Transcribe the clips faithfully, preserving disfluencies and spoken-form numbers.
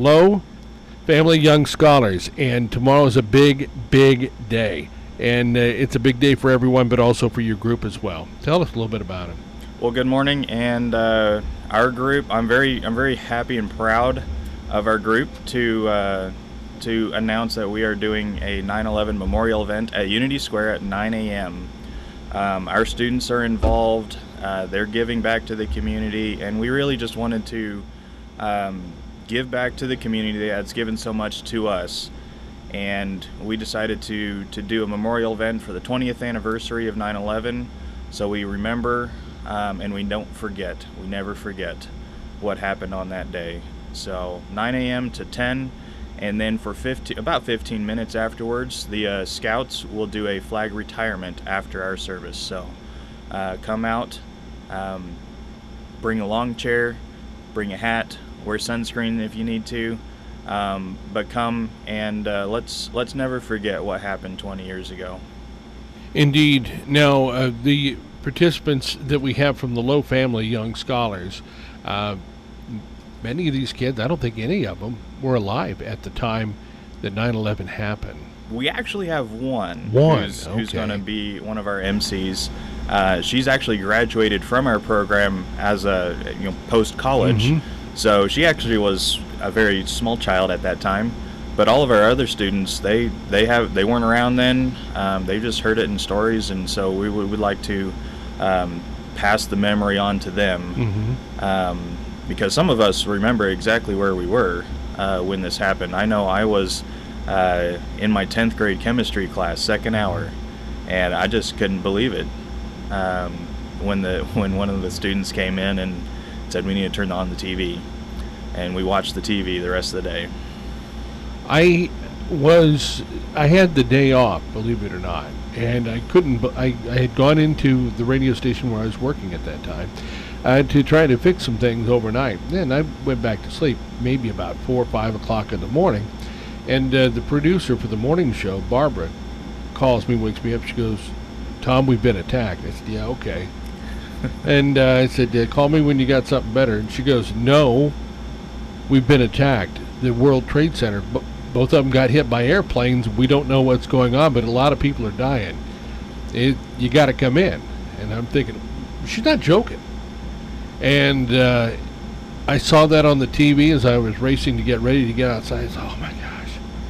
Low Family Young Scholars, and tomorrow is a big, big day. And uh, it's a big day for everyone, but also for your group as well. Tell us a little bit about it. Well, good morning, and uh, our group. I'm very, I'm very happy and proud of our group to uh, to announce that we are doing a nine eleven memorial event at Unity Square at nine a.m. Um, our students are involved. Uh, they're giving back to the community, and we really just wanted to um, give back to the community that's given so much to us. And we decided to to do a memorial event for the twentieth anniversary of nine eleven, so we remember um, and we don't forget. We never forget what happened on that day. So nine a.m. to ten, and then for fifteen, about fifteen minutes afterwards, the uh, Scouts will do a flag retirement after our service. So uh, come out, um, bring a long chair, bring a hat, wear sunscreen if you need to. Um, but come and uh, let's let's never forget what happened twenty years ago. Indeed. Now, uh, the participants that we have from the Low Family Young Scholars, uh, many of these kids, I don't think any of them were alive at the time that nine eleven happened. We actually have one, one. who's, okay. who's going to be one of our M Cs. Uh, she's actually graduated from our program as a you know post-college. Mm-hmm. So she actually was a very small child at that time, but all of our other students, they they have they weren't around then. Um, they just heard it in stories, and so we would, would like to um, pass the memory on to them, mm-hmm. um, because some of us remember exactly where we were uh, when this happened. I know I was uh, in my tenth grade chemistry class, second hour, and I just couldn't believe it um, when the when one of the students came in and said we need to turn on the T V, and we watched the T V the rest of the day. I was I had the day off, believe it or not, and I couldn't. I, I had gone into the radio station where I was working at that time uh, to try to fix some things overnight. Then I went back to sleep, maybe about four or five o'clock in the morning, and uh, the producer for the morning show, Barbara, calls me, wakes me up. She goes, "Tom, we've been attacked." I said, "Yeah, okay." And uh, I said, yeah, call me when you got something better. And she goes, no, we've been attacked. The World Trade Center, b- both of them got hit by airplanes. We don't know what's going on, but a lot of people are dying. It, you got to come in. And I'm thinking, she's not joking. And uh, I saw that on the T V as I was racing to get ready to get outside. I said, oh, my gosh.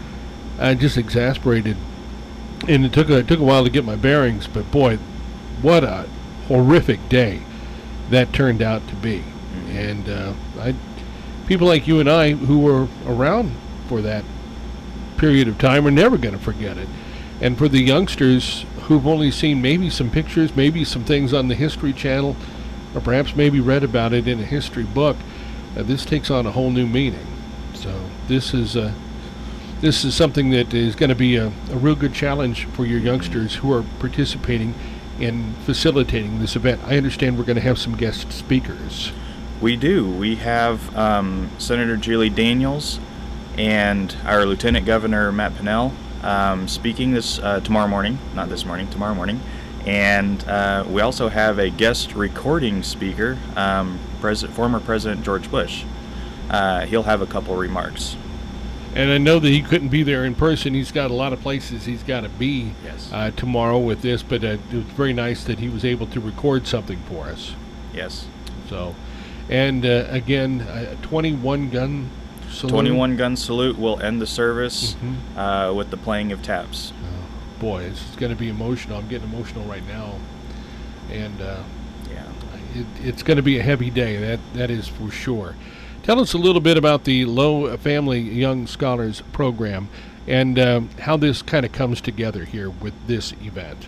I just exasperated. And it took a, it took a while to get my bearings, but, boy, what a horrific day that turned out to be. And uh, I, people like you and I who were around for that period of time are never going to forget it. And for the youngsters who've only seen maybe some pictures, maybe some things on the History Channel, or perhaps maybe read about it in a history book, uh, this takes on a whole new meaning. So this is uh, this is something that is going to be a, a real good challenge for your youngsters who are participating in facilitating this event. I understand we're going to have some guest speakers. We do. We have um, Senator Julie Daniels and our Lieutenant Governor Matt Pinnell um, speaking this uh, tomorrow morning, not this morning, tomorrow morning. And uh, we also have a guest recording speaker, um, Pres- former President George Bush. Uh, he'll have a couple remarks. And I know that he couldn't be there in person. He's got a lot of places he's got to be yes. uh, tomorrow with this, but uh, it was very nice that he was able to record something for us. Yes. So, and uh, again, a twenty-one gun salute. twenty-one gun salute will end the service mm-hmm. uh, with the playing of taps. Oh, boy, it's going to be emotional. I'm getting emotional right now. And uh, yeah, it, it's going to be a heavy day, that that is for sure. Tell us a little bit about the Low Family Young Scholars program and uh, how this kind of comes together here with this event.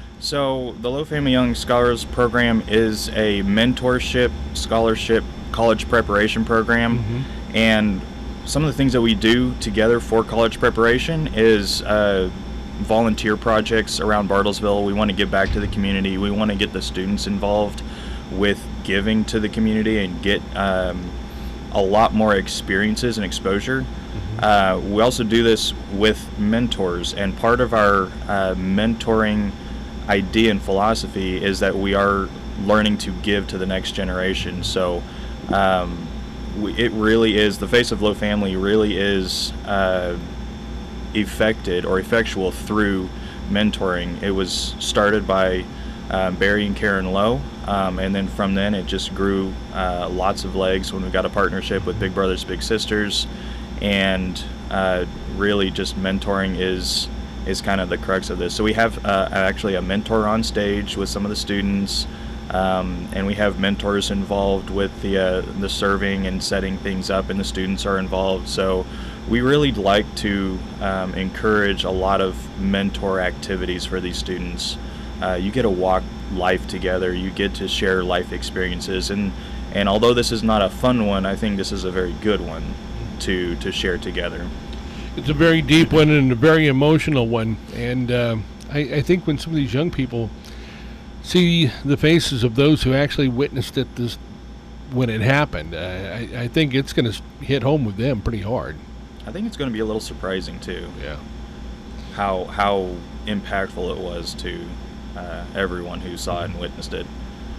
So the Low Family Young Scholars program is a mentorship, scholarship, college preparation program. Mm-hmm. And some of the things that we do together for college preparation is uh, volunteer projects around Bartlesville. We want to give back to the community. We want to get the students involved with giving to the community and get um, a lot more experiences and exposure. Mm-hmm. Uh, we also do this with mentors, and part of our uh, mentoring idea and philosophy is that we are learning to give to the next generation. So um, we, it really is, the face of Low Family really is uh, effected or effectual through mentoring. It was started by uh, Barry and Karen Lowe, um, and then from then it just grew uh, lots of legs when we got a partnership with Big Brothers Big Sisters, and uh, really just mentoring is is kind of the crux of this. So we have uh, actually a mentor on stage with some of the students, um, and we have mentors involved with the uh, the serving and setting things up, and the students are involved. So we really like to um, encourage a lot of mentor activities for these students. Uh, you get to walk life together, you get to share life experiences, and and although this is not a fun one, I think this is a very good one to to share together. It's a very deep one and a very emotional one, and uh, I, I think when some of these young people see the faces of those who actually witnessed it this when it happened, uh, I, I think it's going to hit home with them pretty hard. I think it's going to be a little surprising too. Yeah. How how impactful it was to uh, everyone who saw it and witnessed it.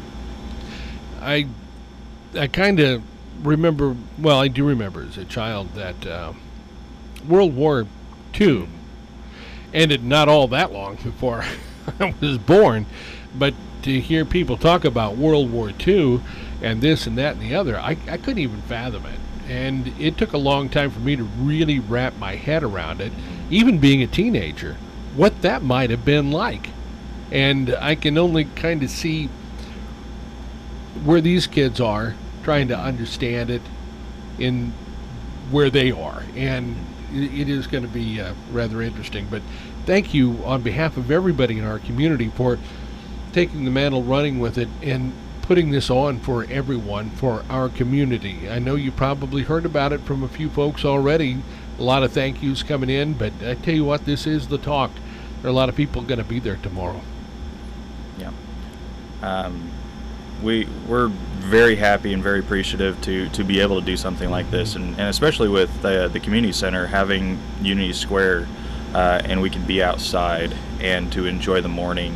I I kind of remember. Well, I do remember as a child that uh, World War Two ended not all that long before I was born, but to hear people talk about World War Two and this and that and the other, I, I couldn't even fathom it. And it took a long time for me to really wrap my head around it, even being a teenager, what that might have been like. And I can only kind of see where these kids are trying to understand it in where they are. And it is going to be uh, rather interesting. But thank you on behalf of everybody in our community for taking the mantle, running with it, and putting this on for everyone, for our community. I know you probably heard about it from a few folks already. A lot of thank yous coming in, but I tell you what, this is the talk. There are a lot of people going to be there tomorrow. Yeah. Um, we, we're very happy and very appreciative to, to be able to do something like this, and, and especially with the, the community center having Unity Square, uh, and we can be outside and to enjoy the morning.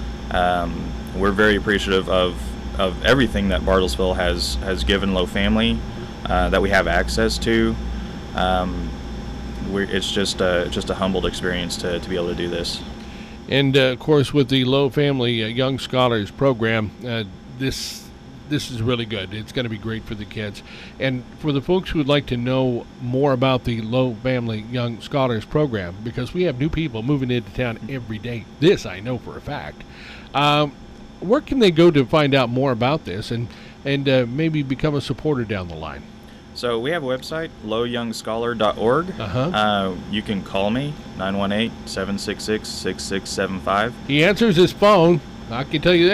Um, we're very appreciative of, of everything that Bartlesville has, has given Low Family, uh, that we have access to. Um, we're, it's just a, just a humbled experience to, to be able to do this. And, uh, of course, with the Low Family uh, Young Scholars Program, uh, this this is really good. It's going to be great for the kids. And for the folks who would like to know more about the Low Family Young Scholars Program, because we have new people moving into town every day, this I know for a fact, um, where can they go to find out more about this and, and uh, maybe become a supporter down the line? So we have a website, low young scholar dot org. Uh-huh. Uh, you can call me, nine one eight, seven six six, six six seven five. He answers his phone. I can tell you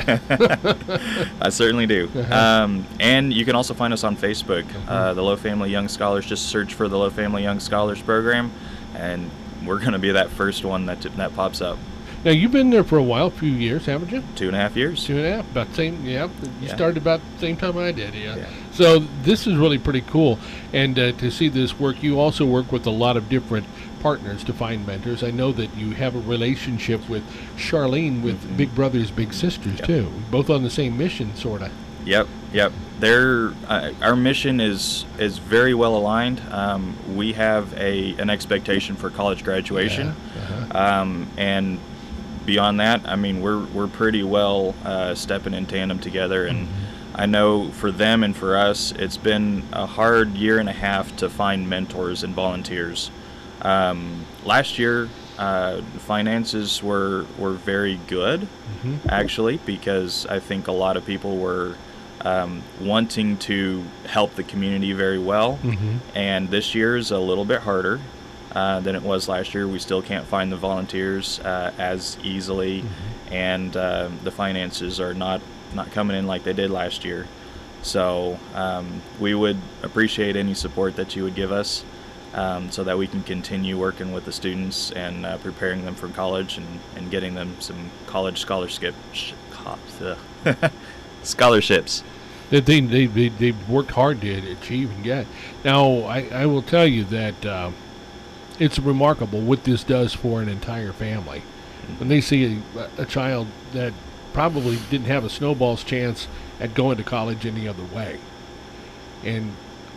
that. I certainly do. Uh-huh. Um, and you can also find us on Facebook, Uh-huh. uh, the Low Family Young Scholars. Just search for the Low Family Young Scholars Program, and we're going to be that first one that that pops up. Now, you've been there for a while, a few years, haven't you? Two and a half years. Two and a half, about the same, yeah. You Yeah. started about the same time I did, yeah. Yeah. So this is really pretty cool. And uh, to see this work, you also work with a lot of different partners to find mentors. I know that you have a relationship with Charlene with Mhm. Big Brothers Big Sisters, Yep. too. Both on the same mission, sort of. Yep, yep. They're, uh, our mission is is very well aligned. Um, we have a an expectation for college graduation, Uh-huh. um, and beyond that, I mean, we're we're pretty well uh, stepping in tandem together. And I know for them and for us, it's been a hard year and a half to find mentors and volunteers. Um, last year, uh, finances were were very good, Mhm. actually, because I think a lot of people were um, wanting to help the community very well. Mhm. And this year is a little bit harder uh, than it was last year. We still can't find the volunteers uh, as easily, Mhm. and uh, the finances are not not coming in like they did last year. So um, we would appreciate any support that you would give us, um, so that we can continue working with the students and uh, preparing them for college, and, and getting them some college scholarship sh- co- scholarships. That they, they, they, they've worked hard to achieve and get. Now, I, I will tell you that uh, it's remarkable what this does for an entire family. When they see a, a child that probably didn't have a snowball's chance at going to college any other way. And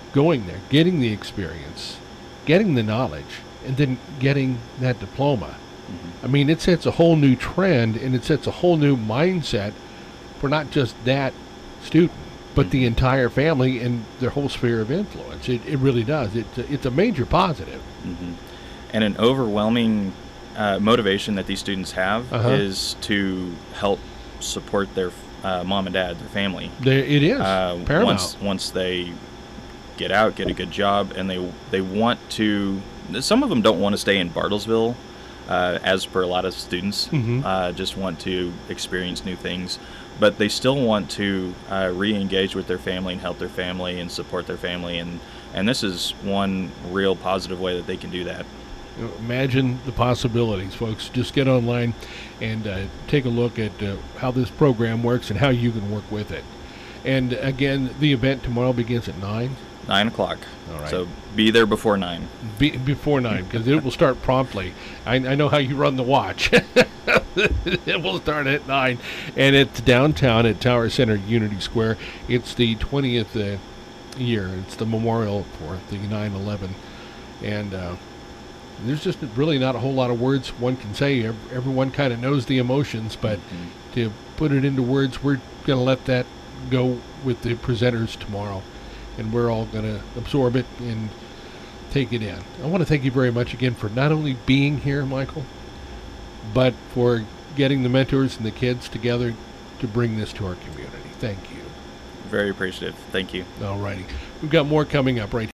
going there, getting the experience, getting the knowledge, and then getting that diploma. I mean, it sets a whole new trend, and it sets a whole new mindset for not just that student, but the entire family and their whole sphere of influence. It, it really does. It's a, it's a major positive. Mm-hmm. And an overwhelming uh, motivation that these students have Uh-huh. is to help support their uh, mom and dad, their family. There, it is Uh, paramount. once once they get out, get a good job, and they they want to. Some of them don't want to stay in Bartlesville, uh, as per a lot of students. Mhm. Uh, just want to experience new things, but they still want to uh, re-engage with their family and help their family and support their family, and and this is one real positive way that they can do that. You know, imagine the possibilities, folks. Just get online and uh, take a look at uh, how this program works and how you can work with it. And again, the event tomorrow begins at nine. Nine o'clock. All right. So be there before nine. Be, before nine, because it will start promptly. I, I know how you run the watch. It will start at nine, and it's downtown at Tower Center, Unity Square. It's the twentieth uh, year. It's the memorial for the nine eleven, and uh, there's just really not a whole lot of words one can say. Ev- Everyone kind of knows the emotions, but to put it into words, we're going to let that go with the presenters tomorrow, and we're all going to absorb it and take it in. I want to thank you very much again for not only being here, Michael, but for getting the mentors and the kids together to bring this to our community. Thank you. Very appreciative. Thank you. All righty. We've got more coming up right